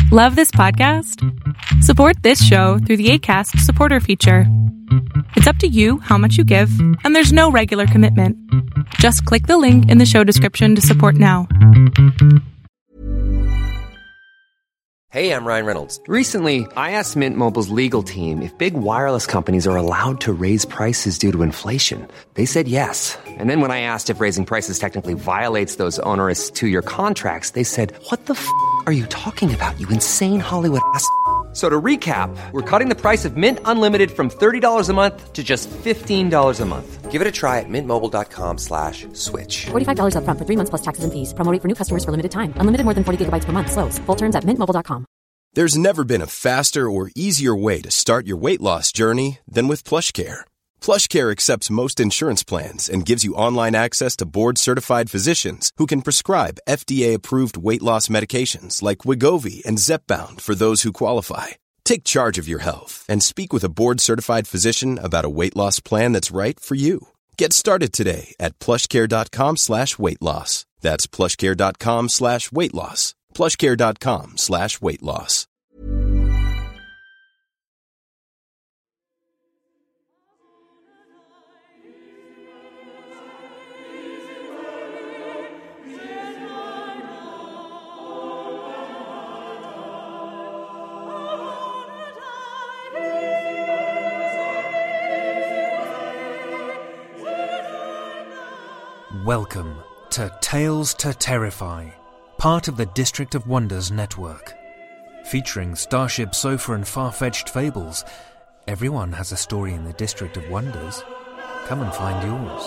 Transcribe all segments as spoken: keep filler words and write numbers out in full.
Love this podcast? Support this show through the Acast supporter feature. It's up to you how much you give, and there's no regular commitment. Just click the link in the show description to support now. Hey, I'm Ryan Reynolds. Recently, I asked Mint Mobile's legal team if big wireless companies are allowed to raise prices due to inflation. They said yes. And then when I asked if raising prices technically violates those onerous two-year contracts, they said, what the f*** are you talking about, you insane Hollywood ass f- So to recap, we're cutting the price of Mint Unlimited from thirty dollars a month to just fifteen dollars a month. Give it a try at mintmobile.com slash switch. forty-five dollars up front for three months plus taxes and fees. Promo rate for new customers for limited time. Unlimited more than forty gigabytes per month. Slows full terms at mint mobile dot com. There's never been a faster or easier way to start your weight loss journey than with PlushCare. PlushCare accepts most insurance plans and gives you online access to board-certified physicians who can prescribe F D A-approved weight loss medications like Wegovy and Zepbound for those who qualify. Take charge of your health and speak with a board-certified physician about a weight loss plan that's right for you. Get started today at plushcare.com slash weight loss. That's plushcare.com slash weight loss. plushcare.com slash weight loss. Welcome to Tales to Terrify, part of the District of Wonders network. Featuring Starship Sofa and far-fetched fables, everyone has a story in the District of Wonders. Come and find yours.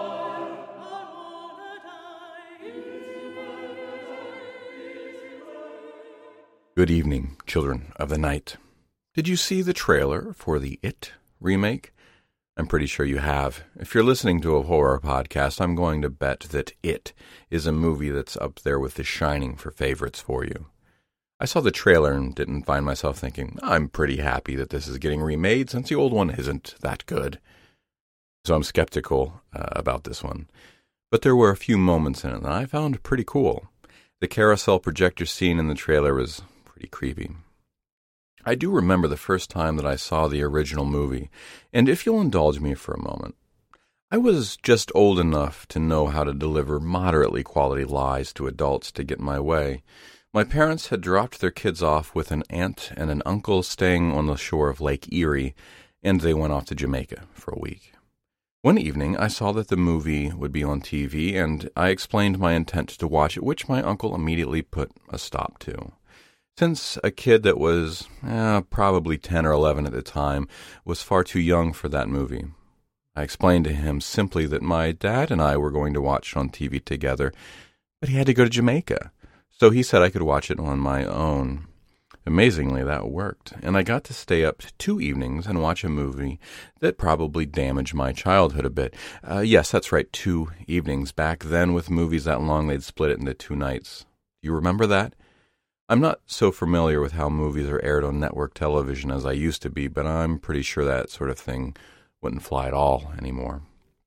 Good evening, children of the night. Did you see the trailer for the It remake? I'm pretty sure you have. If you're listening to a horror podcast, I'm going to bet that It is a movie that's up there with The Shining for favorites for you. I saw the trailer and didn't find myself thinking, I'm pretty happy that this is getting remade since the old one isn't that good. So I'm skeptical uh, about this one. But there were a few moments in it that I found pretty cool. The carousel projector scene in the trailer was pretty creepy. I do remember the first time that I saw the original movie, and if you'll indulge me for a moment, I was just old enough to know how to deliver moderately quality lies to adults to get my way. My parents had dropped their kids off with an aunt and an uncle staying on the shore of Lake Erie, and they went off to Jamaica for a week. One evening, I saw that the movie would be on T V, and I explained my intent to watch it, which my uncle immediately put a stop to. Since a kid that was eh, probably ten or eleven at the time was far too young for that movie, I explained to him simply that my dad and I were going to watch it on T V together, but he had to go to Jamaica, so he said I could watch it on my own. Amazingly, that worked, and I got to stay up two evenings and watch a movie that probably damaged my childhood a bit. Uh, yes, that's right, two evenings. Back then, with movies that long, they'd split it into two nights. Do you remember that? I'm not so familiar with how movies are aired on network television as I used to be, but I'm pretty sure that sort of thing wouldn't fly at all anymore.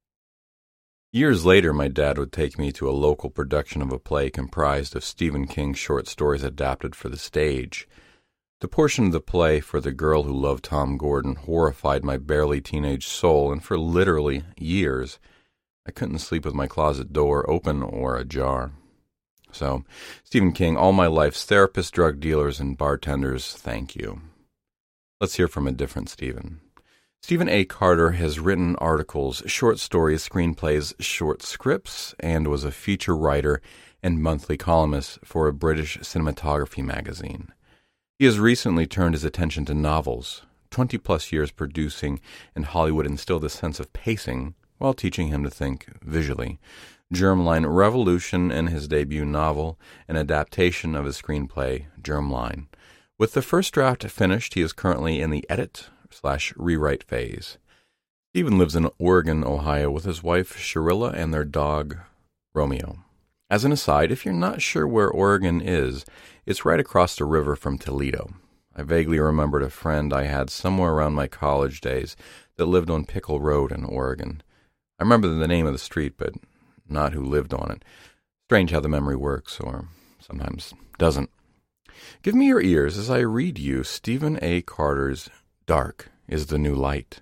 Years later, my dad would take me to a local production of a play comprised of Stephen King's short stories adapted for the stage. The portion of the play for The Girl Who Loved Tom Gordon horrified my barely teenage soul, and for literally years, I couldn't sleep with my closet door open or ajar. So, Stephen King, all my life's therapists, drug dealers, and bartenders, thank you. Let's hear from a different Stephen. Stephen A. Carter has written articles, short stories, screenplays, short scripts, and was a feature writer and monthly columnist for a British cinematography magazine. He has recently turned his attention to novels, twenty-plus years producing, and Hollywood instilled a sense of pacing while teaching him to think visually. Germline Revolution and his debut novel, an adaptation of his screenplay, Germline. With the first draft finished, he is currently in the edit slash rewrite phase. Stephen lives in Oregon, Ohio, with his wife, Sharilla, and their dog, Romeo. As an aside, if you're not sure where Oregon is, it's right across the river from Toledo. I vaguely remembered a friend I had somewhere around my college days that lived on Pickle Road in Oregon. I remember the name of the street, but not who lived on it. Strange how the memory works, or sometimes doesn't. Give me your ears as I read you Stephen A. Carter's Dark is the New Light.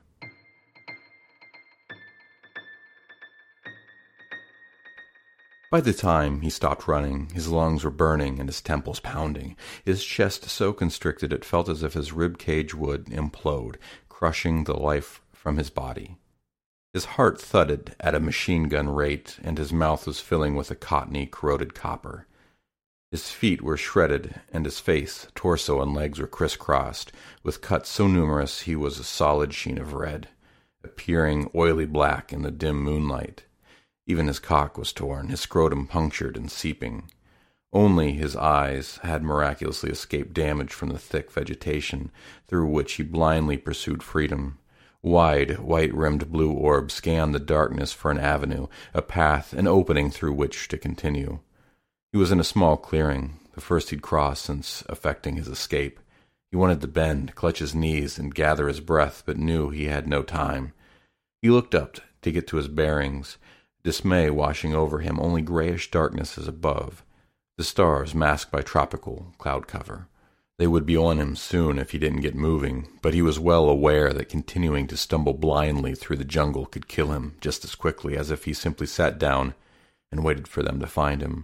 By the time he stopped running, his lungs were burning and his temples pounding, his chest so constricted it felt as if his rib cage would implode, crushing the life from his body. His heart thudded at a machine-gun rate, and his mouth was filling with a cottony, corroded copper. His feet were shredded, and his face, torso, and legs were crisscrossed, with cuts so numerous he was a solid sheen of red, appearing oily black in the dim moonlight. Even his cock was torn, his scrotum punctured and seeping. Only his eyes had miraculously escaped damage from the thick vegetation through which he blindly pursued freedom. Wide, white-rimmed blue orbs scanned the darkness for an avenue, a path, an opening through which to continue. He was in a small clearing, the first he'd crossed since effecting his escape. He wanted to bend, clutch his knees, and gather his breath, but knew he had no time. He looked up to get to his bearings, dismay washing over him, only grayish darknesses above, the stars masked by tropical cloud cover. They would be on him soon if he didn't get moving, but he was well aware that continuing to stumble blindly through the jungle could kill him just as quickly as if he simply sat down and waited for them to find him.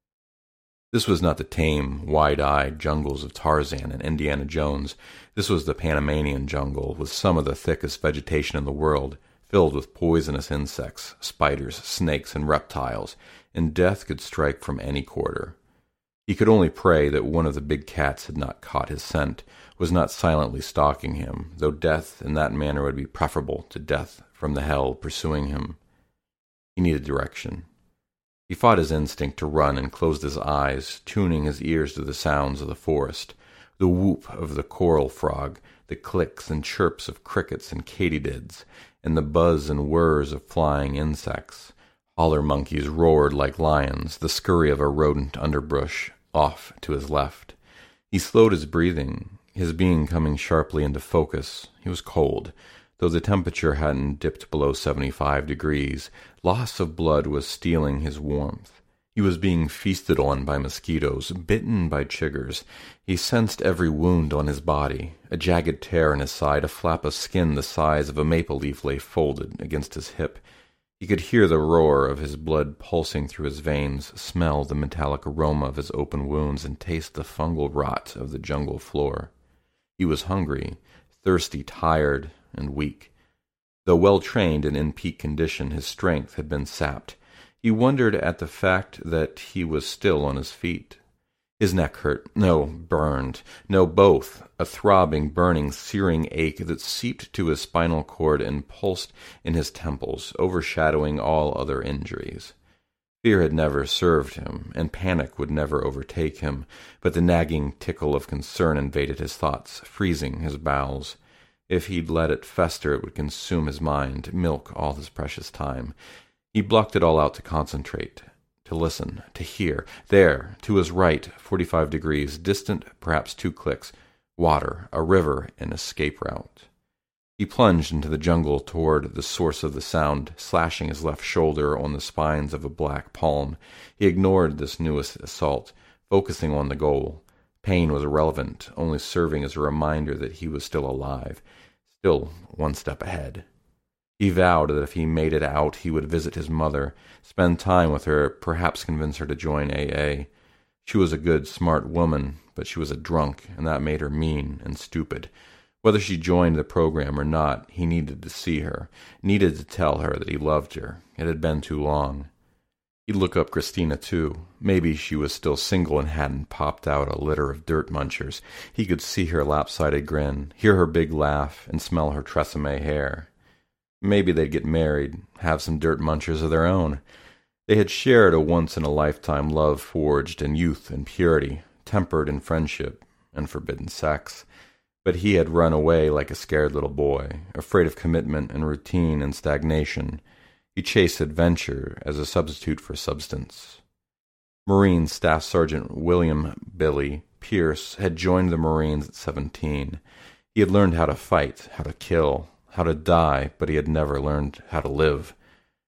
This was not the tame, wide-eyed jungles of Tarzan and Indiana Jones. This was the Panamanian jungle, with some of the thickest vegetation in the world, filled with poisonous insects, spiders, snakes, and reptiles, and death could strike from any quarter. He could only pray that one of the big cats had not caught his scent, was not silently stalking him, though death in that manner would be preferable to death from the hell pursuing him. He needed direction. He fought his instinct to run and closed his eyes, tuning his ears to the sounds of the forest, the whoop of the coral frog, the clicks and chirps of crickets and katydids, and the buzz and whirs of flying insects. Holler monkeys roared like lions, the scurry of a rodent underbrush off to his left. He slowed his breathing, his being coming sharply into focus. He was cold, though the temperature hadn't dipped below seventy-five degrees. Loss of blood was stealing his warmth. He was being feasted on by mosquitoes, bitten by chiggers. He sensed every wound on his body. A jagged tear in his side, a flap of skin the size of a maple leaf lay folded against his hip. He could hear the roar of his blood pulsing through his veins, smell the metallic aroma of his open wounds, and taste the fungal rot of the jungle floor. He was hungry, thirsty, tired, and weak. Though well-trained and in peak condition, his strength had been sapped. He wondered at the fact that he was still on his feet. His neck hurt. No, burned. No, both. A throbbing, burning, searing ache that seeped to his spinal cord and pulsed in his temples, overshadowing all other injuries. Fear had never served him, and panic would never overtake him, but the nagging tickle of concern invaded his thoughts, freezing his bowels. If he'd let it fester, it would consume his mind, milk all his precious time. He blocked it all out to concentrate, to listen, to hear. There, to his right, forty-five degrees, distant perhaps two clicks, water, a river, an escape route. He plunged into the jungle toward the source of the sound, slashing his left shoulder on the spines of a black palm. He ignored this newest assault, focusing on the goal. Pain was irrelevant, only serving as a reminder that he was still alive, still one step ahead. He vowed that if he made it out, he would visit his mother, spend time with her, perhaps convince her to join A A. She was a good, smart woman, but she was a drunk, and that made her mean and stupid. Whether she joined the program or not, he needed to see her, needed to tell her that he loved her. It had been too long. He'd look up Christina, too. Maybe she was still single and hadn't popped out a litter of dirt munchers. He could see her lopsided grin, hear her big laugh, and smell her tresemme hair. Maybe they'd get married, have some dirt munchers of their own. They had shared a once-in-a-lifetime love forged in youth and purity, tempered in friendship and forbidden sex. But he had run away like a scared little boy, afraid of commitment and routine and stagnation. He chased adventure as a substitute for substance. Marine Staff Sergeant William Billy Pierce had joined the Marines at seventeen. He had learned how to fight, how to kill, how to die, but he had never learned how to live.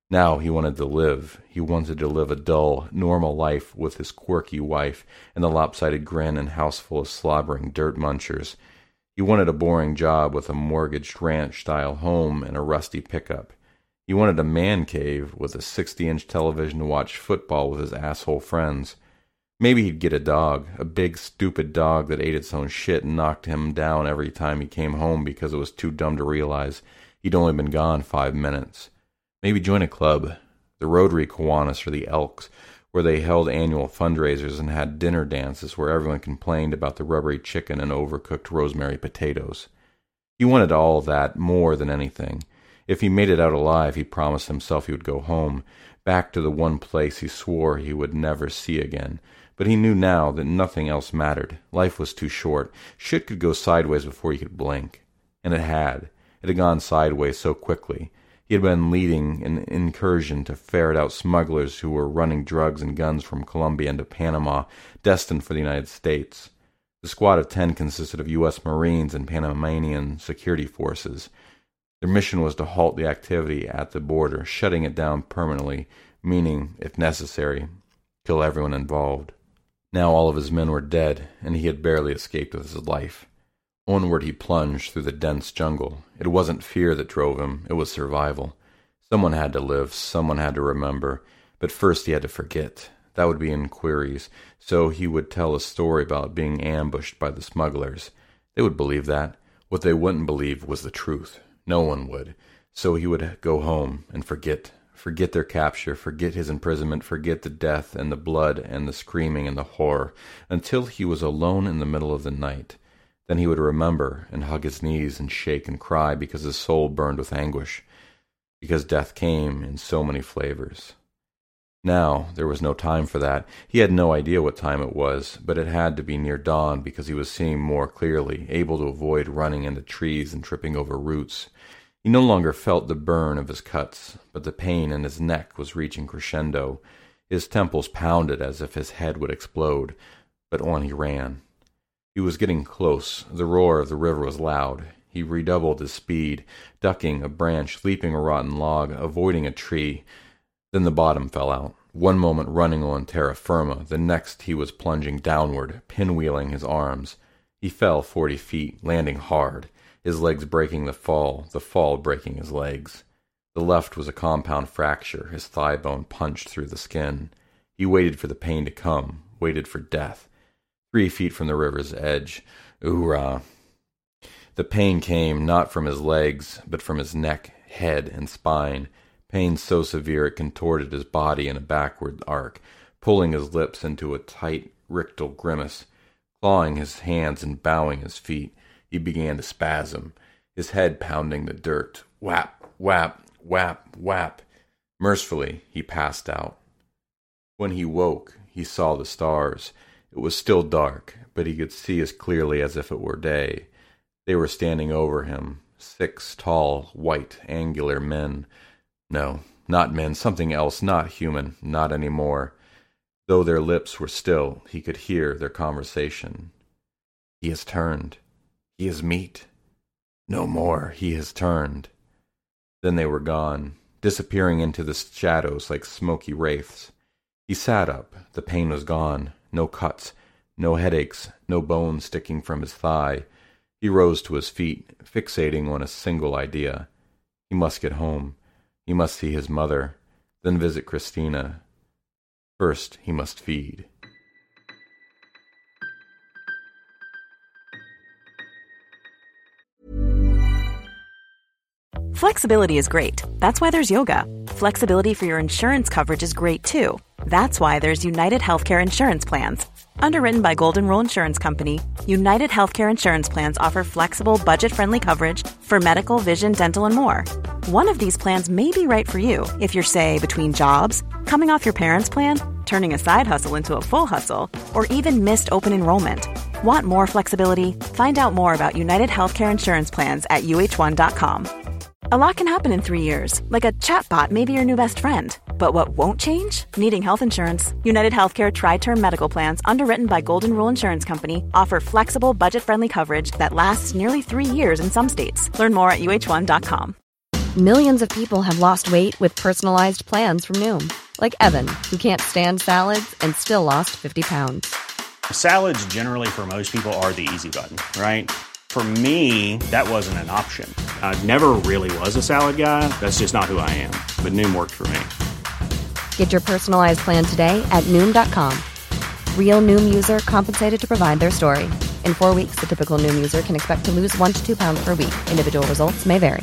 Now he wanted to live. He wanted to live a dull, normal life with his quirky wife and the lopsided grin and house full of slobbering dirt munchers. He wanted a boring job with a mortgaged ranch-style home and a rusty pickup. He wanted a man cave with a sixty-inch television to watch football with his asshole friends. Maybe he'd get a dog, a big, stupid dog that ate its own shit and knocked him down every time he came home because it was too dumb to realize he'd only been gone five minutes. Maybe join a club, the Rotary Kiwanis or the Elks, where they held annual fundraisers and had dinner dances where everyone complained about the rubbery chicken and overcooked rosemary potatoes. He wanted all that more than anything. If he made it out alive, he promised himself he would go home, back to the one place he swore he would never see again. But he knew now that nothing else mattered. Life was too short. Shit could go sideways before he could blink. And it had. It had gone sideways so quickly. He had been leading an incursion to ferret out smugglers who were running drugs and guns from Colombia into Panama, destined for the United States. The squad of ten consisted of U S Marines and Panamanian security forces. Their mission was to halt the activity at the border, shutting it down permanently, meaning, if necessary, kill everyone involved. Now all of his men were dead, and he had barely escaped with his life. Onward he plunged through the dense jungle. It wasn't fear that drove him, it was survival. Someone had to live, someone had to remember, but first he had to forget. That would be inquiries, so he would tell a story about being ambushed by the smugglers. They would believe that. What they wouldn't believe was the truth. No one would. So he would go home and forget. Forget their capture, forget his imprisonment, forget the death and the blood and the screaming and the horror, until he was alone in the middle of the night. Then he would remember and hug his knees and shake and cry because his soul burned with anguish, because death came in so many flavors. Now there was no time for that. He had no idea what time it was, but it had to be near dawn because he was seeing more clearly, able to avoid running into trees and tripping over roots. He no longer felt the burn of his cuts, but the pain in his neck was reaching crescendo. His temples pounded as if his head would explode, but on he ran. He was getting close. The roar of the river was loud. He redoubled his speed, ducking a branch, leaping a rotten log, avoiding a tree. Then the bottom fell out. One moment running on terra firma, the next he was plunging downward, pinwheeling his arms. He fell forty feet, landing hard, his legs breaking the fall, the fall breaking his legs. The left was a compound fracture, his thigh bone punched through the skin. He waited for the pain to come, waited for death. Three feet from the river's edge. Oorah! The pain came not from his legs, but from his neck, head, and spine. Pain so severe it contorted his body in a backward arc, pulling his lips into a tight, rictal grimace. Clawing his hands and bowing his feet, he began to spasm, his head pounding the dirt. Whap, whap, whap, whap. Mercifully, he passed out. When he woke, he saw the stars. It was still dark, but he could see as clearly as if it were day. They were standing over him, six tall, white, angular men. No, not men, something else, not human, not any more. Though their lips were still, he could hear their conversation. He has turned. He is meat. No more, he has turned. Then they were gone, disappearing into the shadows like smoky wraiths. He sat up. The pain was gone. No cuts, no headaches, no bones sticking from his thigh. He rose to his feet, fixating on a single idea. He must get home. He must see his mother, then visit Christina. First, he must feed. Flexibility is great. That's why there's yoga. Flexibility for your insurance coverage is great too. That's why there's United Healthcare Insurance Plans. Underwritten by Golden Rule Insurance Company, United Healthcare Insurance Plans offer flexible, budget-friendly coverage for medical, vision, dental, and more. One of these plans may be right for you if you're, say, between jobs, coming off your parents' plan, turning a side hustle into a full hustle, or even missed open enrollment. Want more flexibility? Find out more about United Healthcare Insurance Plans at U H one dot com. A lot can happen in three years, like a chatbot may be your new best friend. But what won't change? Needing health insurance. United Healthcare Tri-Term Medical Plans, underwritten by Golden Rule Insurance Company, offer flexible, budget-friendly coverage that lasts nearly three years in some states. Learn more at U H one dot com. Millions of people have lost weight with personalized plans from Noom. Like Evan, who can't stand salads and still lost fifty pounds. Salads generally for most people are the easy button, right? For me, that wasn't an option. I never really was a salad guy. That's just not who I am. But Noom worked for me. Get your personalized plan today at Noom dot com. Real Noom user compensated to provide their story. In four weeks, the typical Noom user can expect to lose one to two pounds per week. Individual results may vary.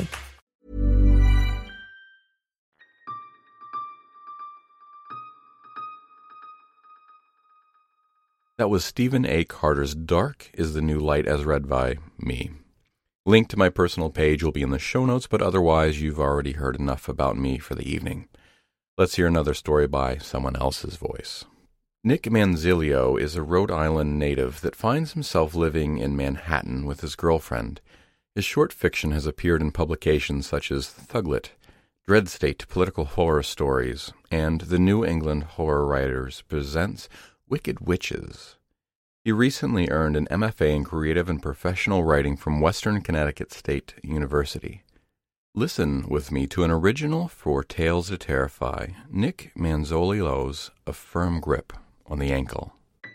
That was Stephen A. Carter's Dark is the New Light as read by me. Link to my personal page will be in the show notes, but otherwise you've already heard enough about me for the evening. Let's hear another story by someone else's voice. Nick Manzilio is a Rhode Island native that finds himself living in Manhattan with his girlfriend. His short fiction has appeared in publications such as Thuglet, Dread State Political Horror Stories, and the New England Horror Writers presents Wicked Witches. He recently earned an M F A in Creative and Professional Writing from Western Connecticut State University. Listen with me to an original for Tales to Terrify, Nick Manzolillo's A Firm Grip on the Ankle.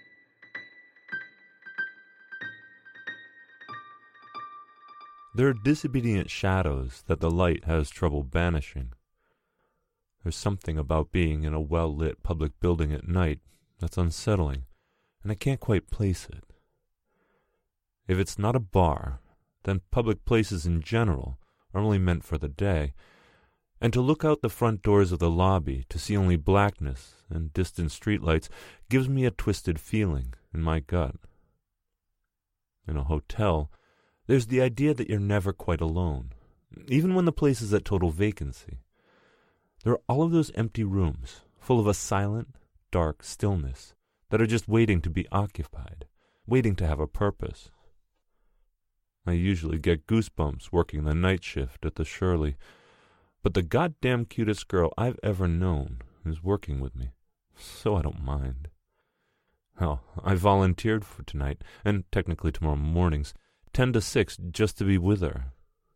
There are disobedient shadows that the light has trouble banishing. There's something about being in a well-lit public building at night that's unsettling, and I can't quite place it. If it's not a bar, then public places in general are only meant for the day, and to look out the front doors of the lobby to see only blackness and distant streetlights gives me a twisted feeling in my gut. In a hotel, there's the idea that you're never quite alone, even when the place is at total vacancy. There are all of those empty rooms, full of a silent, dark stillness, that are just waiting to be occupied, waiting to have a purpose. I usually get goosebumps working the night shift at the Shirley, but the goddamn cutest girl I've ever known is working with me, so I don't mind. Hell, I volunteered for tonight, and technically tomorrow mornings, ten to six, just to be with her.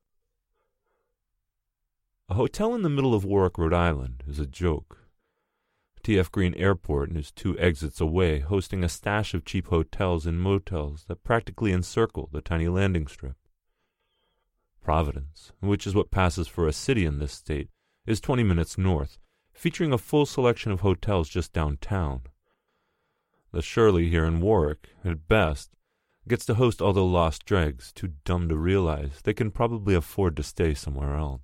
A hotel in the middle of Warwick, Rhode Island, is a joke. T F Green Airport is two exits away, hosting a stash of cheap hotels and motels that practically encircle the tiny landing strip. Providence, which is what passes for a city in this state, is twenty minutes north, featuring a full selection of hotels just downtown. The Shirley here in Warwick, at best, gets to host all the lost dregs, too dumb to realize they can probably afford to stay somewhere else.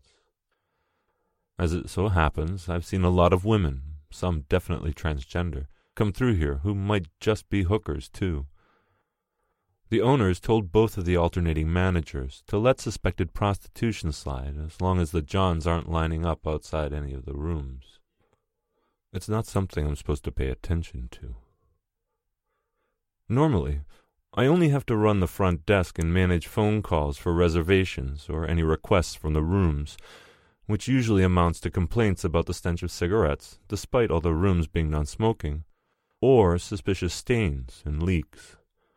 As it so happens, I've seen a lot of women, some definitely transgender, come through here who might just be hookers, too. The owners told both of the alternating managers to let suspected prostitution slide as long as the Johns aren't lining up outside any of the rooms. It's not something I'm supposed to pay attention to. Normally, I only have to run the front desk and manage phone calls for reservations or any requests from the rooms, which usually amounts to complaints about the stench of cigarettes, despite all the rooms being non-smoking, or suspicious stains and leaks.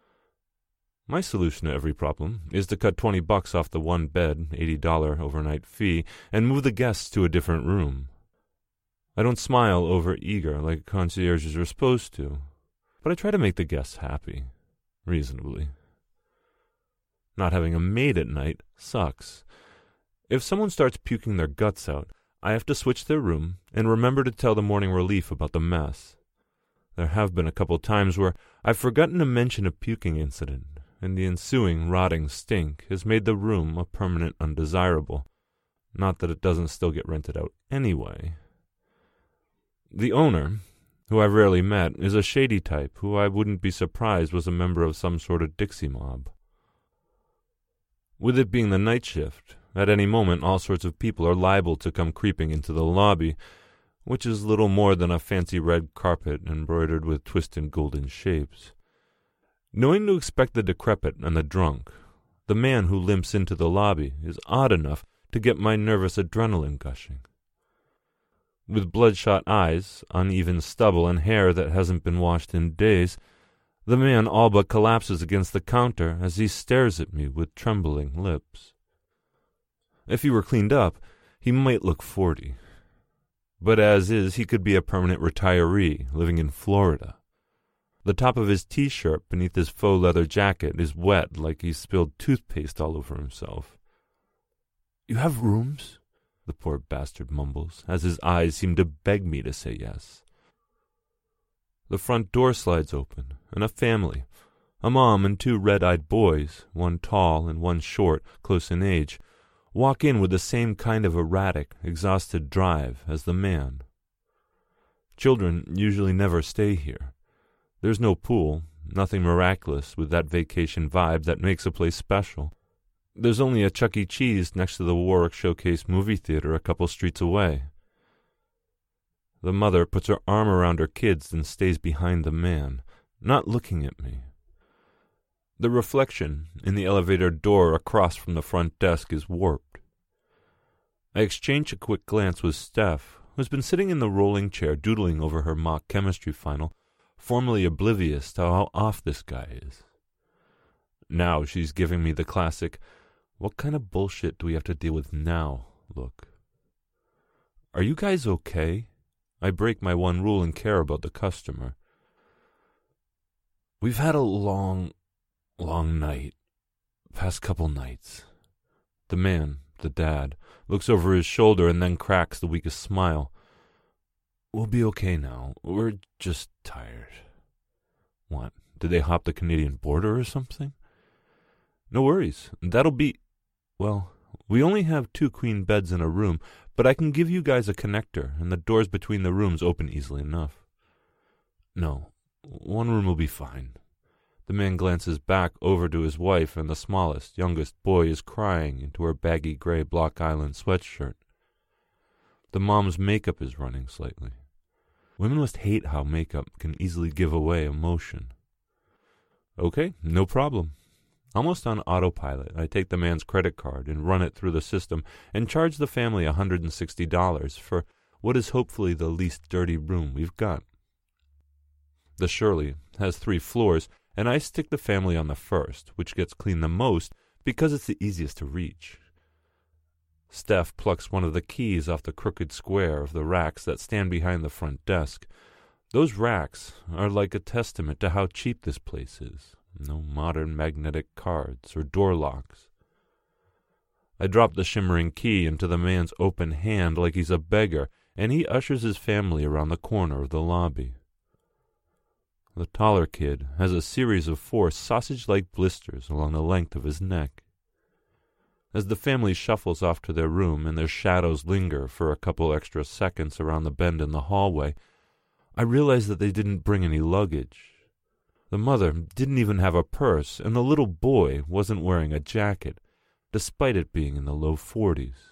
My solution to every problem is to cut twenty bucks off the one-bed, eighty dollars overnight fee and move the guests to a different room. I don't smile over-eager like concierges are supposed to, but I try to make the guests happy, reasonably. Not having a maid at night sucks. If someone starts puking their guts out, I have to switch their room and remember to tell the morning relief about the mess. There have been a couple times where I've forgotten to mention a puking incident, and the ensuing rotting stink has made the room a permanent undesirable. Not that it doesn't still get rented out anyway. The owner, who I've rarely met, is a shady type who I wouldn't be surprised was a member of some sort of Dixie mob. With it being the night shift, at any moment all sorts of people are liable to come creeping into the lobby, which is little more than a fancy red carpet embroidered with twisted golden shapes. Knowing to expect the decrepit and the drunk, the man who limps into the lobby is odd enough to get my nervous adrenaline gushing. With bloodshot eyes, uneven stubble, and hair that hasn't been washed in days, the man all but collapses against the counter as he stares at me with trembling lips. If he were cleaned up, He might look forty, but as is, he could be a permanent retiree living in Florida. The top of his T-shirt beneath his faux leather jacket is wet like he spilled toothpaste all over himself. "You have rooms?" the poor bastard mumbles, as his eyes seem to beg me to say yes. The front door slides open, and a family, a mom and two red-eyed boys, one tall and one short, close in age, walk in with the same kind of erratic, exhausted drive as the man. Children usually never stay here. There's no pool, nothing miraculous with that vacation vibe that makes a place special. There's only a Chuck E. Cheese next to the Warwick Showcase movie theater a couple streets away. The mother puts her arm around her kids and stays behind the man, not looking at me. The reflection in the elevator door across from the front desk is warped. I exchange a quick glance with Steph, who's been sitting in the rolling chair doodling over her mock chemistry final, formerly oblivious to how off this guy is. Now she's giving me the classic, "What kind of bullshit do we have to deal with now?" look. "Are you guys okay?" I break my one rule and care about the customer. "We've had a long, long night. Past couple nights." The man, the dad, looks over his shoulder and then cracks the weakest smile. "We'll be okay now. We're just tired." What, did they hop the Canadian border or something? "No worries. That'll be... Well, we only have two queen beds in a room, but I can give you guys a connector, and the doors between the rooms open easily enough." "No, one room will be fine." The man glances back over to his wife, and the smallest, youngest boy is crying into her baggy gray Block Island sweatshirt. The mom's makeup is running slightly. Women must hate how makeup can easily give away emotion. Okay, no problem. Almost on autopilot, I take the man's credit card and run it through the system and charge the family one hundred sixty dollars for what is hopefully the least dirty room we've got. The Shirley has three floors, and I stick the family on the first, which gets cleaned the most because it's the easiest to reach. Steph plucks one of the keys off the crooked square of the racks that stand behind the front desk. Those racks are like a testament to how cheap this place is. No modern magnetic cards or door locks. I drop the shimmering key into the man's open hand like he's a beggar, and he ushers his family around the corner of the lobby. The taller kid has a series of four sausage-like blisters along the length of his neck. As the family shuffles off to their room and their shadows linger for a couple extra seconds around the bend in the hallway, I realize that they didn't bring any luggage. The mother didn't even have a purse, and the little boy wasn't wearing a jacket, despite it being in the low forties.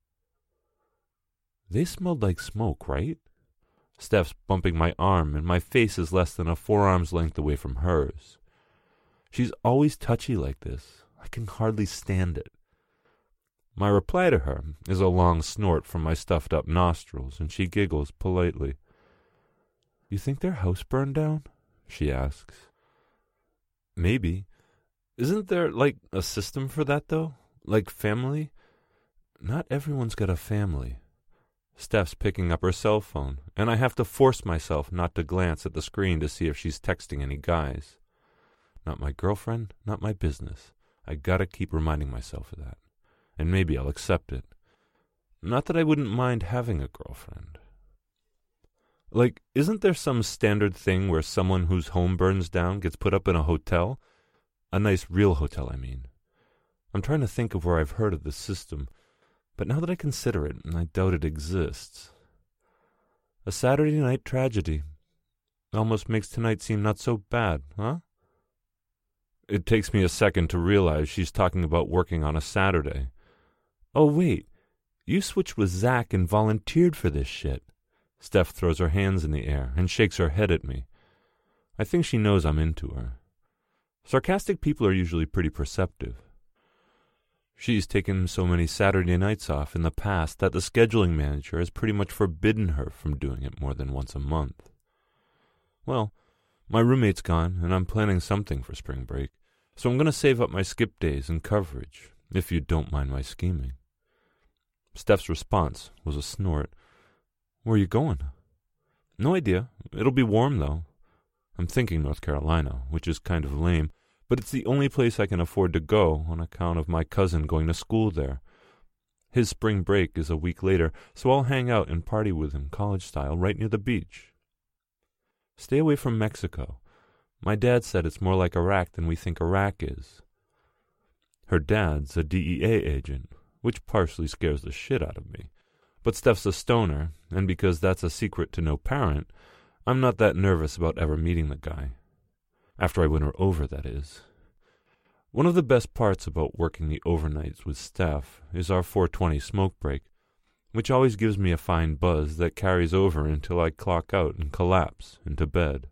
They smelled like smoke, right? Steph's bumping my arm, and my face is less than a forearm's length away from hers. She's always touchy like this. I can hardly stand it. My reply to her is a long snort from my stuffed-up nostrils, and she giggles politely. "You think their house burned down?" she asks. "Maybe. Isn't there, like, a system for that, though? Like family? Not everyone's got a family." Steph's picking up her cell phone, and I have to force myself not to glance at the screen to see if she's texting any guys. Not my girlfriend, not my business. I gotta keep reminding myself of that. And maybe I'll accept it. Not that I wouldn't mind having a girlfriend. Like, isn't there some standard thing where someone whose home burns down gets put up in a hotel? A nice real hotel, I mean. I'm trying to think of where I've heard of this system, but now that I consider it, I doubt it exists. A Saturday night tragedy. Almost makes tonight seem not so bad, huh? It takes me a second to realize she's talking about working on a Saturday. Oh, wait. You switched with Zach and volunteered for this shit. Steph throws her hands in the air and shakes her head at me. I think she knows I'm into her. Sarcastic people are usually pretty perceptive. She's taken so many Saturday nights off in the past that the scheduling manager has pretty much forbidden her from doing it more than once a month. Well, my roommate's gone, and I'm planning something for spring break, so I'm going to save up my skip days and coverage, if you don't mind my scheming. Steph's response was a snort. "Where are you going?" "No idea. It'll be warm, though. I'm thinking North Carolina, which is kind of lame, but it's the only place I can afford to go on account of my cousin going to school there. His spring break is a week later, so I'll hang out and party with him college style right near the beach. Stay away from Mexico. My dad said it's more like Iraq than we think Iraq is." Her dad's a D E A agent, which partially scares the shit out of me. But Steph's a stoner, and because that's a secret to no parent, I'm not that nervous about ever meeting the guy. After I win her over, that is. One of the best parts about working the overnights with Steph is our four twenty smoke break, which always gives me a fine buzz that carries over until I clock out and collapse into bed.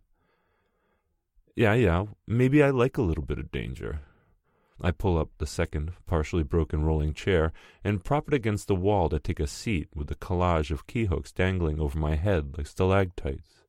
Yeah, yeah, maybe I like a little bit of danger. I pull up the second, partially broken rolling chair and prop it against the wall to take a seat with the collage of key hooks dangling over my head like stalactites.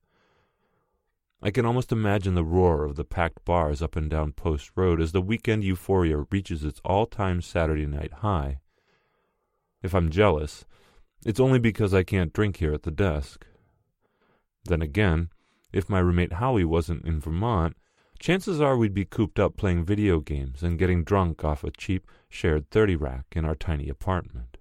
I can almost imagine the roar of the packed bars up and down Post Road as the weekend euphoria reaches its all-time Saturday night high. If I'm jealous, it's only because I can't drink here at the desk. Then again, if my roommate Howie wasn't in Vermont, chances are we'd be cooped up playing video games and getting drunk off a cheap shared thirty rack in our tiny apartment.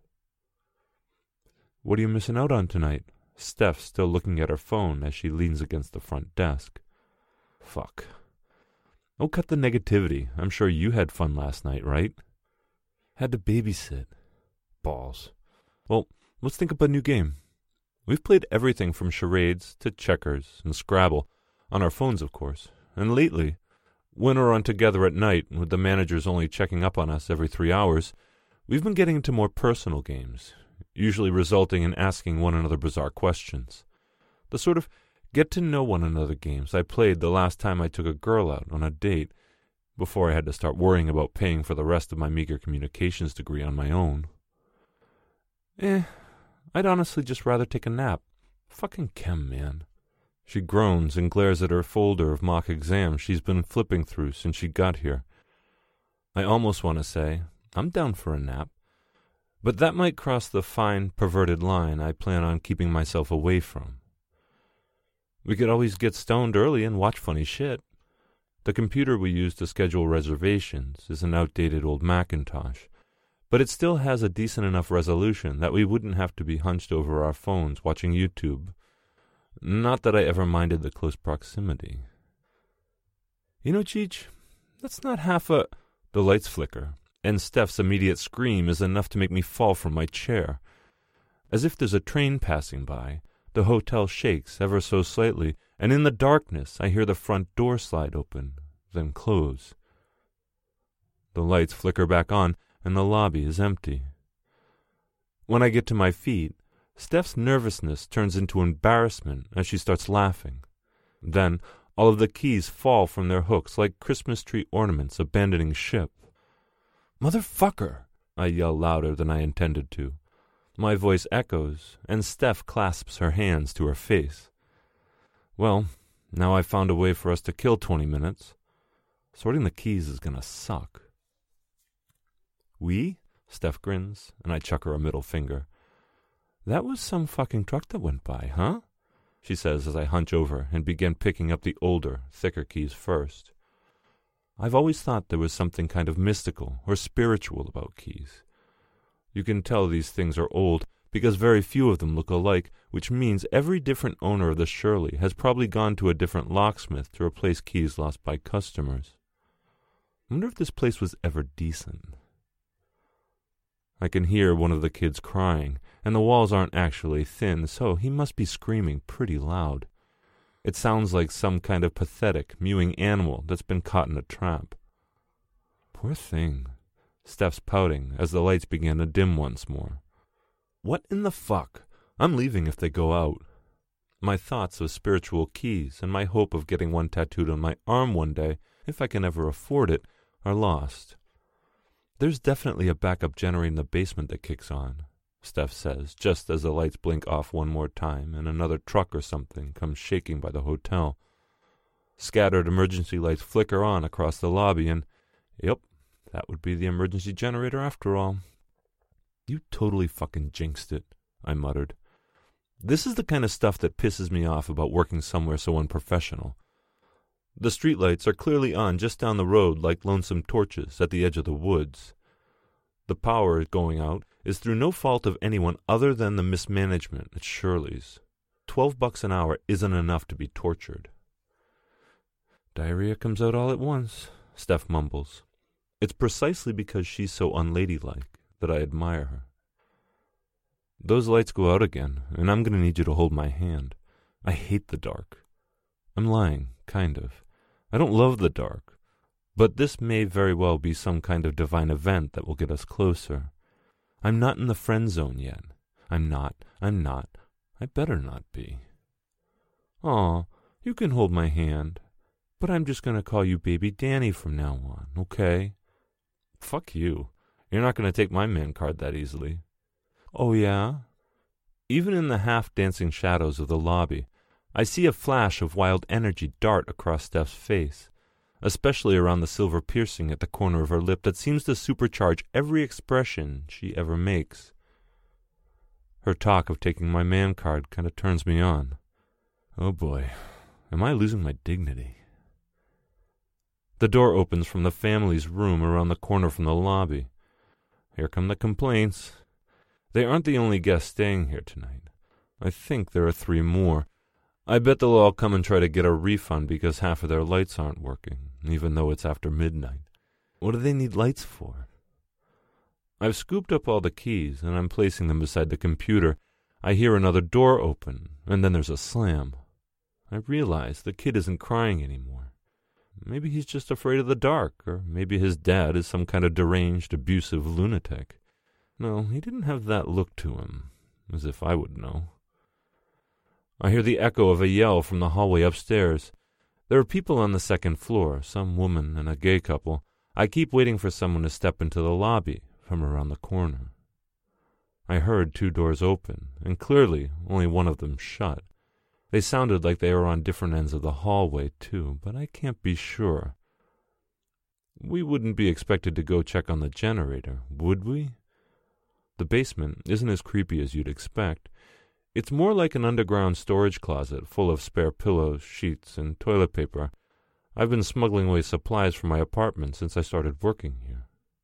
"What are you missing out on tonight?" Steph's still looking at her phone as she leans against the front desk. Fuck. Oh, cut the negativity. I'm sure you had fun last night, right? Had to babysit. Balls. Well, let's think up a new game. We've played everything from charades to checkers and Scrabble, on our phones, of course. And lately, when we're on together at night, with the managers only checking up on us every three hours, we've been getting into more personal games, usually resulting in asking one another bizarre questions. The sort of get-to-know-one-another games I played the last time I took a girl out on a date, before I had to start worrying about paying for the rest of my meager communications degree on my own. Eh, I'd honestly just rather take a nap. Fucking chem, man. She groans and glares at her folder of mock exams she's been flipping through since she got here. I almost want to say, I'm down for a nap, but that might cross the fine, perverted line I plan on keeping myself away from. We could always get stoned early and watch funny shit. The computer we use to schedule reservations is an outdated old Macintosh, but it still has a decent enough resolution that we wouldn't have to be hunched over our phones watching YouTube. Not that I ever minded the close proximity. You know, Cheech, that's not half a... The lights flicker, and Steph's immediate scream is enough to make me fall from my chair. As if there's a train passing by, the hotel shakes ever so slightly, and in the darkness I hear the front door slide open, then close. The lights flicker back on, and the lobby is empty. When I get to my feet, Steph's nervousness turns into embarrassment as she starts laughing. Then all of the keys fall from their hooks like Christmas tree ornaments abandoning ship. "Motherfucker!" I yell louder than I intended to. My voice echoes, and Steph clasps her hands to her face. Well, now I've found a way for us to kill twenty minutes. Sorting the keys is gonna suck. We? Steph grins, and I chuck her a middle finger. That was some fucking truck that went by, huh? She says as I hunch over and begin picking up the older, thicker keys first. I've always thought there was something kind of mystical or spiritual about keys. You can tell these things are old because very few of them look alike, which means every different owner of the Shirley has probably gone to a different locksmith to replace keys lost by customers. I wonder if this place was ever decent. I can hear one of the kids crying, and the walls aren't actually thin, so he must be screaming pretty loud. It sounds like some kind of pathetic, mewing animal that's been caught in a trap. Poor thing. Steph's pouting as the lights begin to dim once more. What in the fuck? I'm leaving if they go out. My thoughts of spiritual keys and my hope of getting one tattooed on my arm one day, if I can ever afford it, are lost. There's definitely a backup generator in the basement that kicks on, Steph says, just as the lights blink off one more time and another truck or something comes shaking by the hotel. Scattered emergency lights flicker on across the lobby and, yep, that would be the emergency generator after all. You totally fucking jinxed it, I muttered. This is the kind of stuff that pisses me off about working somewhere so unprofessional. The streetlights are clearly on just down the road like lonesome torches at the edge of the woods. The power going out is through no fault of anyone other than the mismanagement at Shirley's. Twelve bucks an hour isn't enough to be tortured. Diarrhea comes out all at once, Steph mumbles. It's precisely because she's so unladylike that I admire her. Those lights go out again, and I'm going to need you to hold my hand. I hate the dark. I'm lying, kind of. I don't love the dark, but this may very well be some kind of divine event that will get us closer. I'm not in the friend zone yet. I'm not. I'm not. I better not be. Aw, you can hold my hand, but I'm just going to call you Baby Danny from now on, okay? Fuck you. You're not going to take my man card that easily. Oh, yeah? Even in the half-dancing shadows of the lobby, I see a flash of wild energy dart across Steph's face, especially around the silver piercing at the corner of her lip that seems to supercharge every expression she ever makes. Her talk of taking my man card kind of turns me on. Oh boy, am I losing my dignity? The door opens from the family's room around the corner from the lobby. Here come the complaints. They aren't the only guests staying here tonight. I think there are three more. I bet they'll all come and try to get a refund because half of their lights aren't working, even though it's after midnight. What do they need lights for? I've scooped up all the keys, and I'm placing them beside the computer. I hear another door open, and then there's a slam. I realize the kid isn't crying anymore. Maybe he's just afraid of the dark, or maybe his dad is some kind of deranged, abusive lunatic. No, he didn't have that look to him, as if I would know. I hear the echo of a yell from the hallway upstairs. There are people on the second floor, some woman and a gay couple. I keep waiting for someone to step into the lobby from around the corner. I heard two doors open, and clearly only one of them shut. They sounded like they were on different ends of the hallway, too, but I can't be sure. We wouldn't be expected to go check on the generator, would we? The basement isn't as creepy as you'd expect. It's more like an underground storage closet full of spare pillows, sheets, and toilet paper. I've been smuggling away supplies from my apartment since I started working here.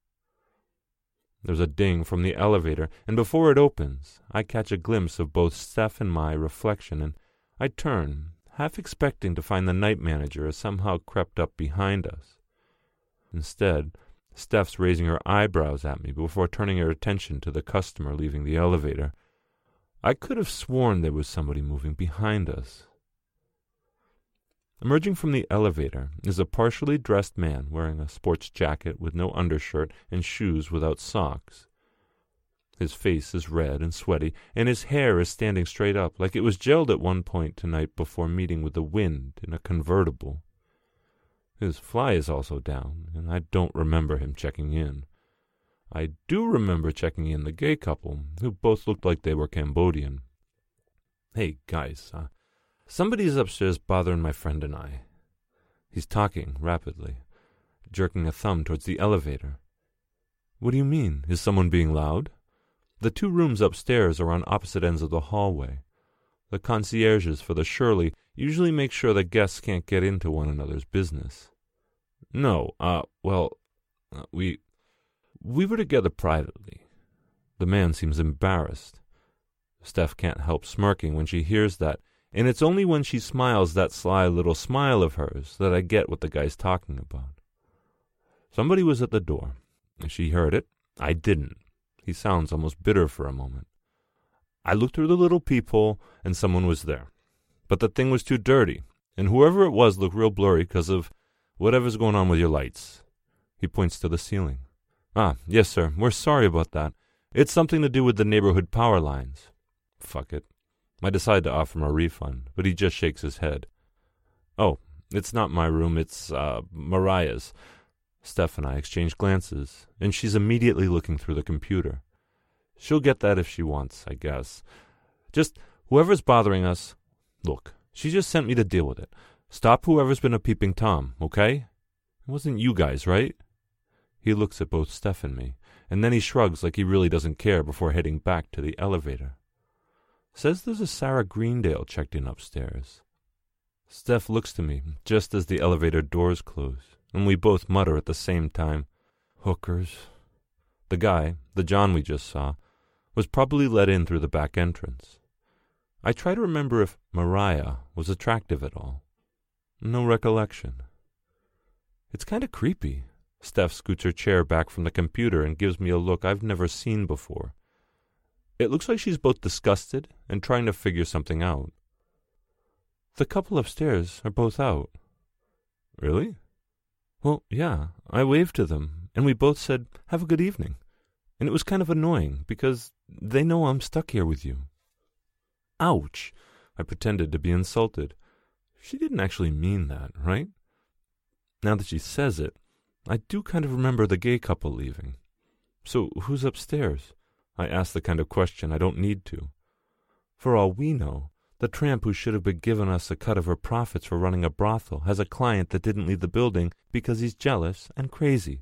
There's a ding from the elevator, and before it opens, I catch a glimpse of both Steph and my reflection, and I turn, half expecting to find the night manager has somehow crept up behind us. Instead, Steph's raising her eyebrows at me before turning her attention to the customer leaving the elevator. I could have sworn there was somebody moving behind us. Emerging from the elevator is a partially dressed man wearing a sports jacket with no undershirt and shoes without socks. His face is red and sweaty, and his hair is standing straight up like it was gelled at one point tonight before meeting with the wind in a convertible. His fly is also down, and I don't remember him checking in. I do remember checking in the gay couple, who both looked like they were Cambodian. Hey, guys, uh, somebody's upstairs bothering my friend and I. He's talking rapidly, jerking a thumb towards the elevator. What do you mean? Is someone being loud? The two rooms upstairs are on opposite ends of the hallway. The concierges for the Shirley usually make sure that guests can't get into one another's business. No, uh, well, uh, we... We were together privately. The man seems embarrassed. Steph can't help smirking when she hears that, and it's only when she smiles that sly little smile of hers that I get what the guy's talking about. Somebody was at the door. She heard it. I didn't. He sounds almost bitter for a moment. I looked through the little peephole, and someone was there. But the thing was too dirty, and whoever it was looked real blurry because of whatever's going on with your lights. He points to the ceiling. Ah, yes, sir. We're sorry about that. It's something to do with the neighborhood power lines. Fuck it. I decide to offer him a refund, but he just shakes his head. Oh, it's not my room. It's, uh, Mariah's. Steph and I exchange glances, and she's immediately looking through the computer. She'll get that if she wants, I guess. Just whoever's bothering us, look, she just sent me to deal with it. Stop whoever's been a peeping Tom, okay? It wasn't you guys, right? He looks at both Steph and me, and then he shrugs like he really doesn't care before heading back to the elevator. Says there's a Sarah Greendale checked in upstairs. Steph looks to me just as the elevator doors close, and we both mutter at the same time, "Hookers." The guy, the John we just saw, was probably let in through the back entrance. I try to remember if Mariah was attractive at all. No recollection. It's kind of creepy. Steph scoots her chair back from the computer and gives me a look I've never seen before. It looks like she's both disgusted and trying to figure something out. The couple upstairs are both out. Really? Well, yeah, I waved to them, and we both said, "Have a good evening." And it was kind of annoying, because they know I'm stuck here with you. Ouch! I pretended to be insulted. She didn't actually mean that, right? Now that she says it, I do kind of remember the gay couple leaving. So who's upstairs? I ask the kind of question I don't need to. For all we know, the tramp who should have been giving us a cut of her profits for running a brothel has a client that didn't leave the building because he's jealous and crazy.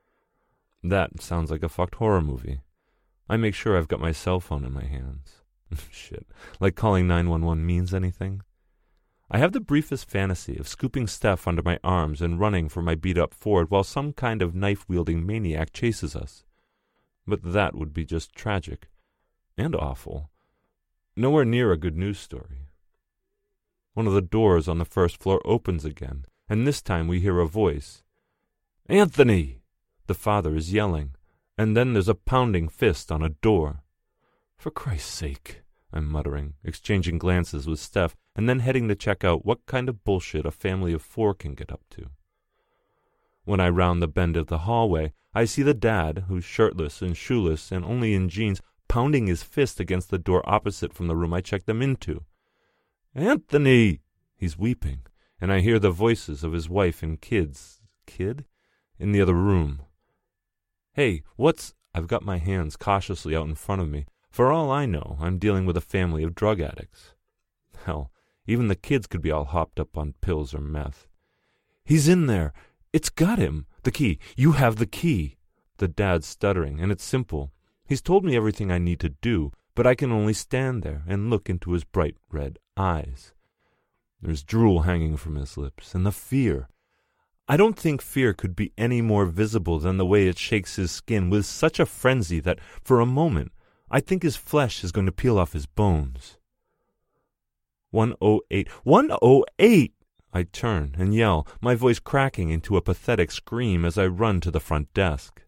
That sounds like a fucked horror movie. I make sure I've got my cell phone in my hands. Shit, like calling nine one one means anything? I have the briefest fantasy of scooping Steph under my arms and running for my beat-up Ford while some kind of knife-wielding maniac chases us. But that would be just tragic. And awful. Nowhere near a good news story. One of the doors on the first floor opens again, and this time we hear a voice. "Anthony!" The father is yelling, and then there's a pounding fist on a door. For Christ's sake, I'm muttering, exchanging glances with Steph, and then heading to check out what kind of bullshit a family of four can get up to. When I round the bend of the hallway, I see the dad, who's shirtless and shoeless and only in jeans, pounding his fist against the door opposite from the room I checked them into. "Anthony!" He's weeping, and I hear the voices of his wife and kids. Kid? In the other room. Hey, what's... I've got my hands cautiously out in front of me. For all I know, I'm dealing with a family of drug addicts. Hell, even the kids could be all hopped up on pills or meth. "He's in there. It's got him. The key. You have the key." The dad's stuttering, and it's simple. He's told me everything I need to do, but I can only stand there and look into his bright red eyes. There's drool hanging from his lips, and the fear. I don't think fear could be any more visible than the way it shakes his skin with such a frenzy that, for a moment, I think his flesh is going to peel off his bones. one oh eight. one oh eight! I turn and yell, my voice cracking into a pathetic scream as I run to the front desk.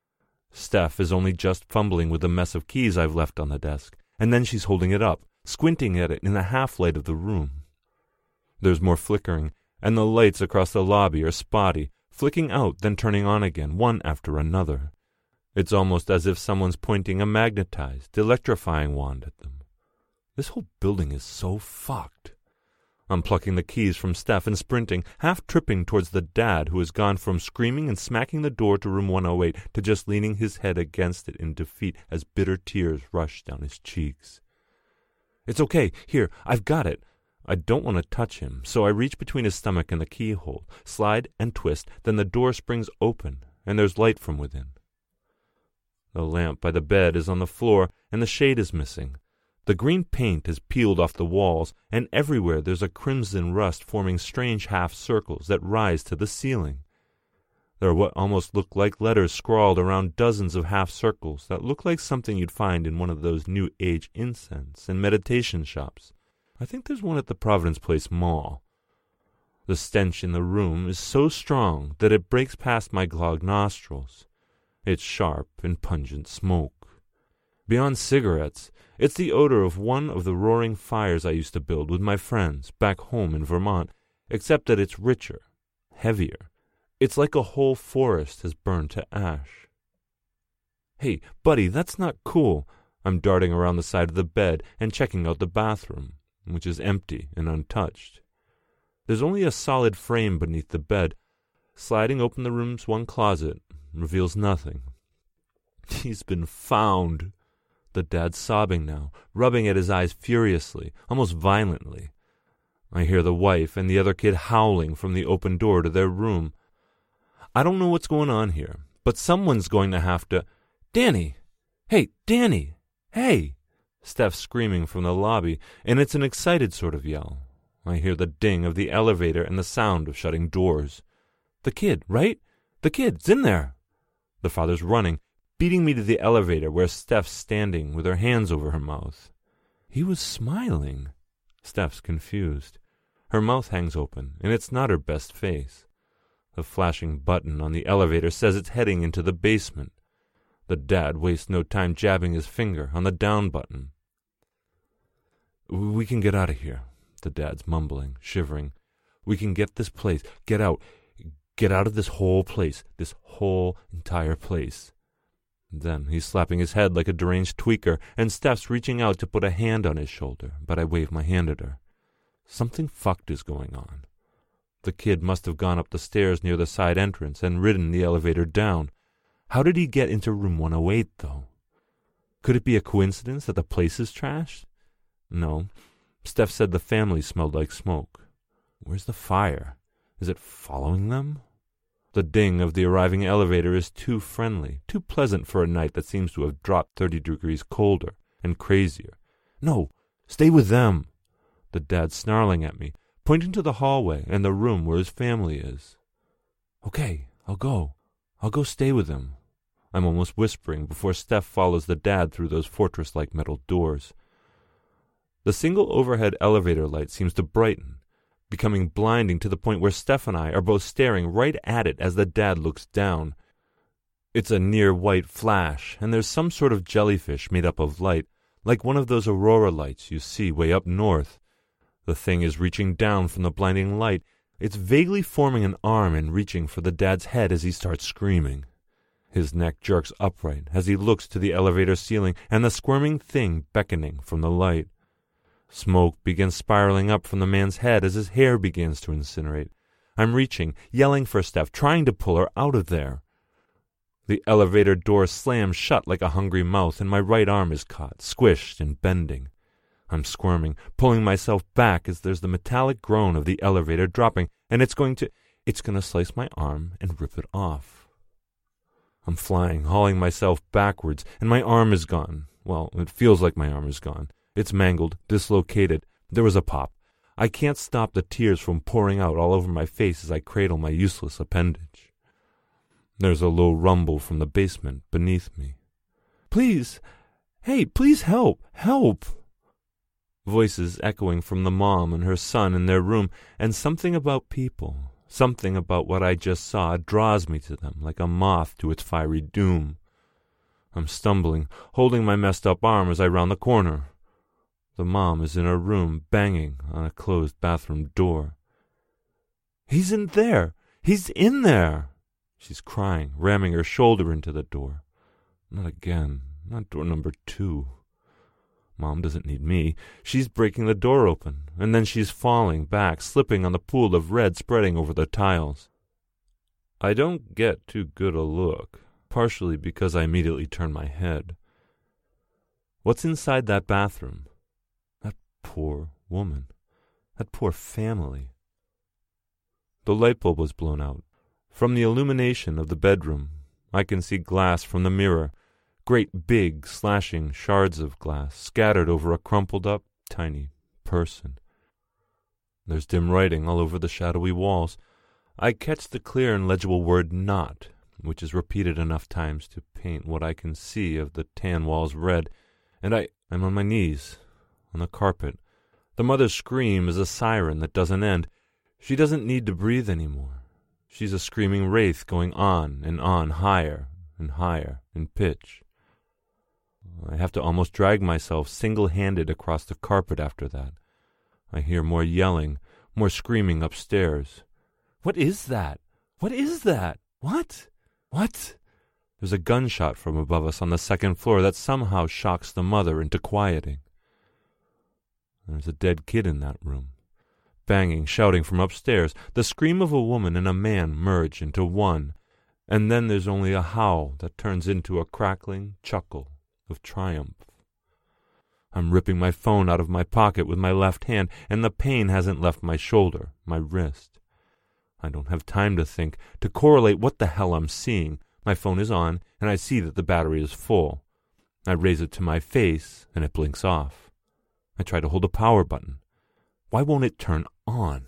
Steph is only just fumbling with the mess of keys I've left on the desk, and then she's holding it up, squinting at it in the half-light of the room. There's more flickering, and the lights across the lobby are spotty, flicking out then turning on again, one after another. It's almost as if someone's pointing a magnetized, electrifying wand at them. This whole building is so fucked. I'm plucking the keys from Steph and sprinting, half tripping towards the dad who has gone from screaming and smacking the door to room one oh eight to just leaning his head against it in defeat as bitter tears rush down his cheeks. "It's okay. Here, I've got it." I don't want to touch him, so I reach between his stomach and the keyhole, slide and twist, then the door springs open, and there's light from within. The lamp by the bed is on the floor, and the shade is missing. The green paint is peeled off the walls, and everywhere there's a crimson rust forming strange half-circles that rise to the ceiling. There are what almost look like letters scrawled around dozens of half-circles that look like something you'd find in one of those New Age incense and meditation shops. I think there's one at the Providence Place Mall. The stench in the room is so strong that it breaks past my clogged nostrils. It's sharp and pungent smoke. Beyond cigarettes, it's the odor of one of the roaring fires I used to build with my friends back home in Vermont, except that it's richer, heavier. It's like a whole forest has burned to ash. "Hey, buddy, that's not cool." I'm darting around the side of the bed and checking out the bathroom, which is empty and untouched. There's only a solid frame beneath the bed. Sliding open the room's one closet reveals nothing. He's been found. The dad's sobbing now, rubbing at his eyes furiously, almost violently. I hear the wife and the other kid howling from the open door to their room. I don't know what's going on here, But someone's going to have to... Danny! Hey, Danny! Hey! Steph's screaming from the lobby, and it's an excited sort of yell. I hear the ding of the elevator and the sound of shutting doors. The kid, right? The kid's in there! The father's running, beating me to the elevator where Steph's standing with her hands over her mouth. He was smiling. Steph's confused. Her mouth hangs open, and it's not her best face. The flashing button on the elevator says it's heading into the basement. The dad wastes no time jabbing his finger on the down button. We can get out of here, the dad's mumbling, shivering. We can get this place, get out, get out of this whole place, this whole entire place. Then he's slapping his head like a deranged tweaker, and Steph's reaching out to put a hand on his shoulder, but I wave my hand at her. Something fucked is going on. The kid must have gone up the stairs near the side entrance and ridden the elevator down. How did he get into room one oh eight, though? Could it be a coincidence that the place is trashed? No. Steph said the family smelled like smoke. Where's the fire? Is it following them? The ding of the arriving elevator is too friendly, too pleasant for a night that seems to have dropped thirty degrees colder and crazier. No, stay with them. The dad's snarling at me, pointing to the hallway and the room where his family is. Okay, I'll go. I'll go stay with them. I'm almost whispering before Steph follows the dad through those fortress-like metal doors. The single overhead elevator light seems to brighten, becoming blinding to the point where Steph and I are both staring right at it as the dad looks down. It's a near-white flash, and there's some sort of jellyfish made up of light, like one of those aurora lights you see way up north. The thing is reaching down from the blinding light. It's vaguely forming an arm and reaching for the dad's head as he starts screaming. His neck jerks upright as he looks to the elevator ceiling and the squirming thing beckoning from the light. Smoke begins spiraling up from the man's head as his hair begins to incinerate. I'm reaching, yelling for Steph, trying to pull her out of there. The elevator door slams shut like a hungry mouth, and my right arm is caught, squished and bending. I'm squirming, pulling myself back as there's the metallic groan of the elevator dropping, and it's going to, it's going to slice my arm and rip it off. I'm flying, hauling myself backwards, and my arm is gone. Well, it feels like my arm is gone. It's mangled, dislocated. There was a pop. I can't stop the tears from pouring out all over my face as I cradle my useless appendage. There's a low rumble from the basement beneath me. Please! Hey, please help! Help! Voices echoing from the mom and her son in their room, and something about people, something about what I just saw draws me to them like a moth to its fiery doom. I'm stumbling, holding my messed up arm as I round the corner. The mom is in her room, banging on a closed bathroom door. He's in there! He's in there! She's crying, ramming her shoulder into the door. Not again. Not door number two. Mom doesn't need me. She's breaking the door open, and then she's falling back, slipping on the pool of red spreading over the tiles. I don't get too good a look, partially because I immediately turn my head. What's inside that bathroom? That poor woman. That poor family. The light bulb was blown out. From the illumination of the bedroom, I can see glass from the mirror, great big slashing shards of glass scattered over a crumpled-up, tiny person. There's dim writing all over the shadowy walls. I catch the clear and legible word not, which is repeated enough times to paint what I can see of the tan walls red, and I am on my knees, on the carpet. The mother's scream is a siren that doesn't end. She doesn't need to breathe anymore. She's a screaming wraith going on and on, higher and higher in pitch. I have to almost drag myself single-handed across the carpet after that. I hear more yelling, more screaming upstairs. What is that? What is that? What? What? There's a gunshot from above us on the second floor that somehow shocks the mother into quieting. There's a dead kid in that room. Banging, shouting from upstairs. The scream of a woman and a man merge into one, and then there's only a howl that turns into a crackling chuckle of triumph. I'm ripping my phone out of my pocket with my left hand, and the pain hasn't left my shoulder, my wrist. I don't have time to think, to correlate what the hell I'm seeing. My phone is on, and I see that the battery is full. I raise it to my face, and it blinks off. I try to hold a power button. Why won't it turn on?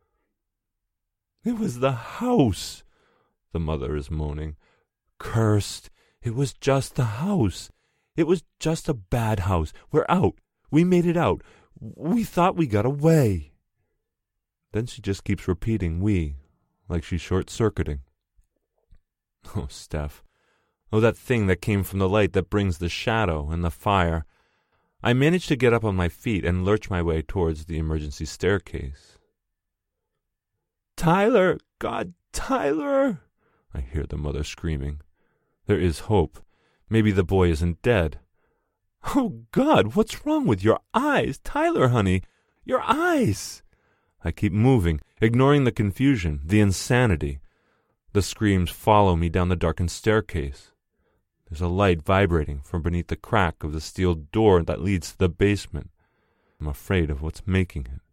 It was the house, the mother is moaning. Cursed. It was just the house. It was just a bad house. We're out. We made it out. We thought we got away. Then she just keeps repeating we, like she's short-circuiting. Oh, Steph. Oh, that thing that came from the light that brings the shadow and the fire. I managed to get up on my feet and lurch my way towards the emergency staircase. Tyler! God, Tyler! I hear the mother screaming. There is hope. Maybe the boy isn't dead. Oh, God, what's wrong with your eyes? Tyler, honey, your eyes! I keep moving, ignoring the confusion, the insanity. The screams follow me down the darkened staircase. There's a light vibrating from beneath the crack of the steel door that leads to the basement. I'm afraid of what's making it.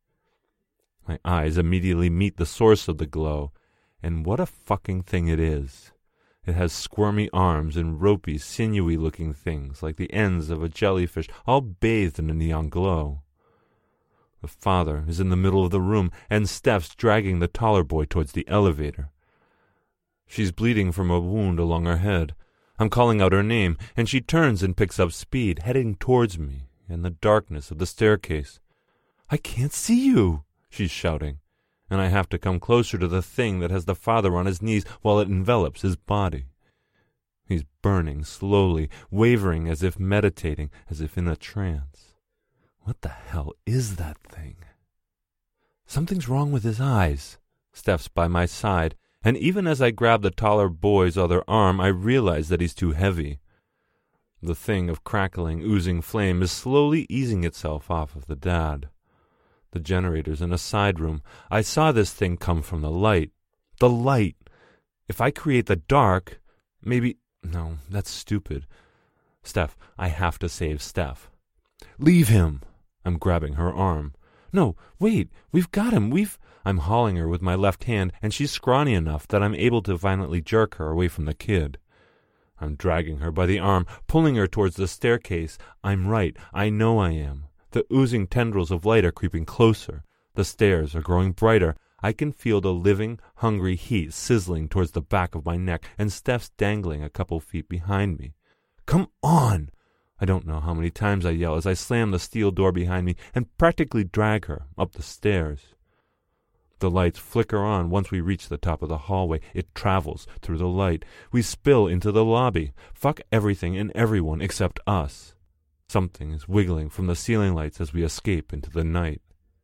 My eyes immediately meet the source of the glow, and what a fucking thing it is. It has squirmy arms and ropey, sinewy-looking things like the ends of a jellyfish, all bathed in a neon glow. The father is in the middle of the room, and Steph's dragging the taller boy towards the elevator. She's bleeding from a wound along her head. I'm calling out her name, and she turns and picks up speed, heading towards me in the darkness of the staircase. I can't see you, she's shouting, and I have to come closer to the thing that has the father on his knees while it envelops his body. He's burning slowly, wavering as if meditating, as if in a trance. What the hell is that thing? Something's wrong with his eyes. Steph's by my side, and even as I grab the taller boy's other arm, I realize that he's too heavy. The thing of crackling, oozing flame is slowly easing itself off of the dad. The generator's in a side room. I saw this thing come from the light. The light! If I create the dark, maybe... No, that's stupid. Steph, I have to save Steph. Leave him! I'm grabbing her arm. No, wait, we've got him, we've... I'm hauling her with my left hand, and she's scrawny enough that I'm able to violently jerk her away from the kid. I'm dragging her by the arm, pulling her towards the staircase. I'm right, I know I am. The oozing tendrils of light are creeping closer. The stairs are growing brighter. I can feel the living, hungry heat sizzling towards the back of my neck, and Steph's dangling a couple feet behind me. Come on! I don't know how many times I yell as I slam the steel door behind me and practically drag her up the stairs. The lights flicker on once we reach the top of the hallway. It travels through the light. We spill into the lobby. Fuck everything and everyone except us. Something is wiggling from the ceiling lights as we escape into the night.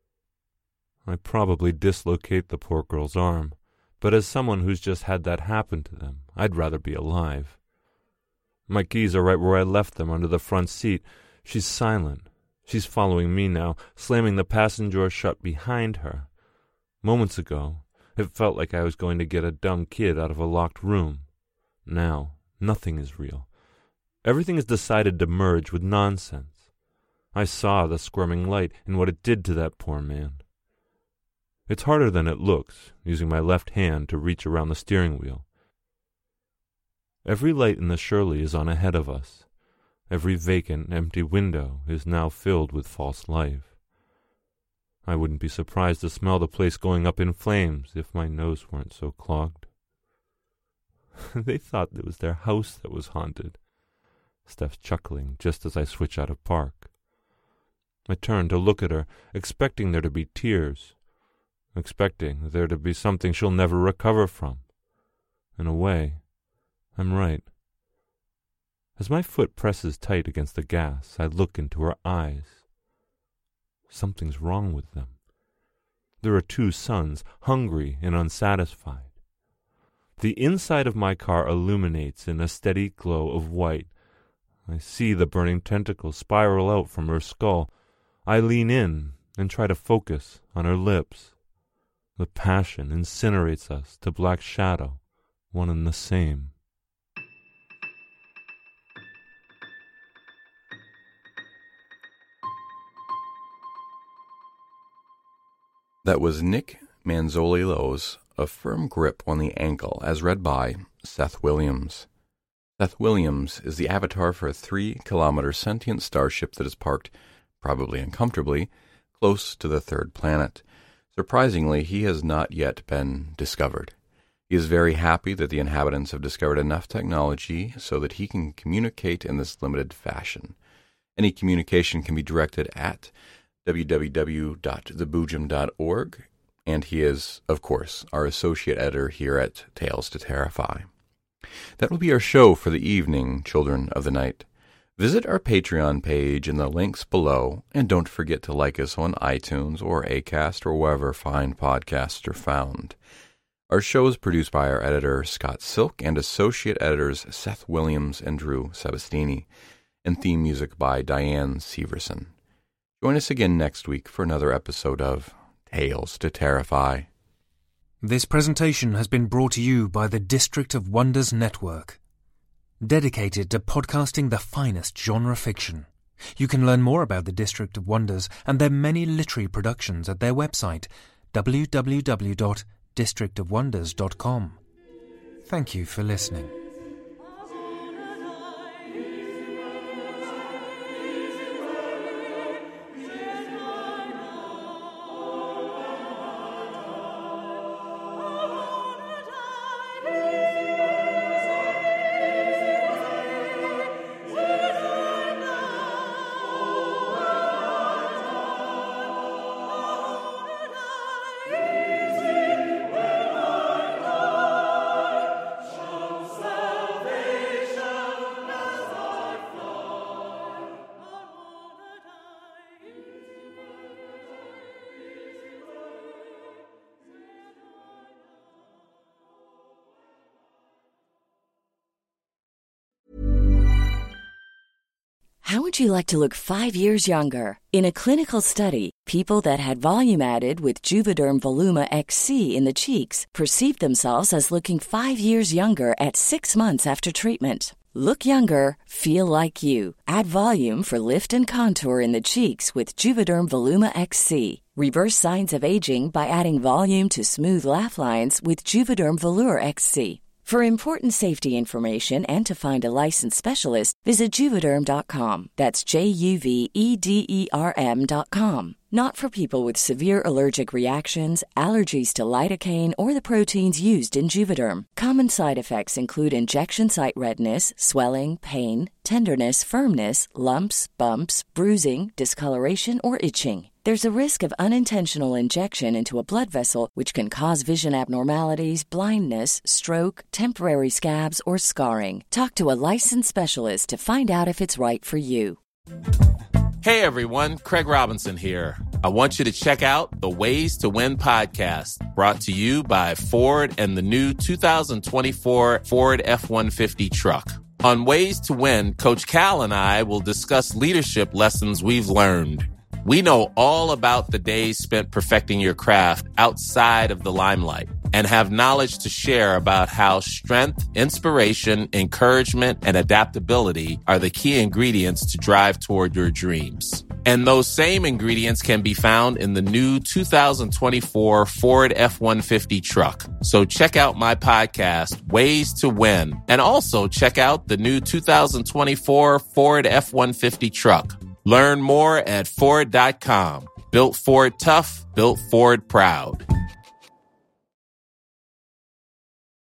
I probably dislocate the poor girl's arm, but as someone who's just had that happen to them, I'd rather be alive. My keys are right where I left them, under the front seat. She's silent. She's following me now, slamming the passenger door shut behind her. Moments ago, it felt like I was going to get a dumb kid out of a locked room. Now, nothing is real. Everything is decided to merge with nonsense. I saw the squirming light and what it did to that poor man. It's harder than it looks, using my left hand to reach around the steering wheel. Every light in the Shirley is on ahead of us. Every vacant, empty window is now filled with false life. I wouldn't be surprised to smell the place going up in flames if my nose weren't so clogged. They thought it was their house that was haunted. Steph's chuckling just as I switch out of park. I turn to look at her, expecting there to be tears, expecting there to be something she'll never recover from. In a way, I'm right. As my foot presses tight against the gas, I look into her eyes. Something's wrong with them. There are two suns, hungry and unsatisfied. The inside of my car illuminates in a steady glow of white. I see the burning tentacles spiral out from her skull. I lean in and try to focus on her lips. The passion incinerates us to black shadow, one and the same. That was Nick Manzoli-Lowe's A Firm Grip on the Ankle, as read by Seth Williams. Seth Williams is the avatar for a three-kilometer sentient starship that is parked, probably uncomfortably, close to the third planet. Surprisingly, he has not yet been discovered. He is very happy that the inhabitants have discovered enough technology so that he can communicate in this limited fashion. Any communication can be directed at w w w dot the boojum dot org, and he is, of course, our associate editor here at Tales to Terrify. That will be our show for the evening, Children of the Night. Visit our Patreon page in the links below, and don't forget to like us on iTunes or Acast or wherever fine podcasts are found. Our show is produced by our editor, Scott Silk, and associate editors Seth Williams and Drew Sebastini, and theme music by Diane Severson. Join us again next week for another episode of Tales to Terrify. This presentation has been brought to you by the District of Wonders Network, dedicated to podcasting the finest genre fiction. You can learn more about the District of Wonders and their many literary productions at their website, w w w dot district of wonders dot com. Thank you for listening. How would you like to look five years younger? In a clinical study, people that had volume added with Juvederm Voluma X C in the cheeks perceived themselves as looking five years younger at six months after treatment. Look younger, feel like you. Add volume for lift and contour in the cheeks with Juvederm Voluma X C. Reverse signs of aging by adding volume to smooth laugh lines with Juvederm Volure X C. For important safety information and to find a licensed specialist, visit Juvederm dot com. That's J U V E D E R M dot com. Not for people with severe allergic reactions, allergies to lidocaine, or the proteins used in Juvederm. Common side effects include injection site redness, swelling, pain, tenderness, firmness, lumps, bumps, bruising, discoloration, or itching. There's a risk of unintentional injection into a blood vessel, which can cause vision abnormalities, blindness, stroke, temporary scabs, or scarring. Talk to a licensed specialist to find out if it's right for you. Hey everyone, Craig Robinson here. I want you to check out the Ways to Win podcast, brought to you by Ford and the new two thousand twenty-four Ford F one fifty truck. On Ways to Win, Coach Cal and I will discuss leadership lessons we've learned. We know all about the days spent perfecting your craft outside of the limelight and have knowledge to share about how strength, inspiration, encouragement, and adaptability are the key ingredients to drive toward your dreams. And those same ingredients can be found in the new two thousand twenty-four Ford F one fifty truck. So check out my podcast, Ways to Win, and also check out the new two thousand twenty-four Ford F one fifty truck. Learn more at Ford dot com. Built Ford tough, built Ford proud.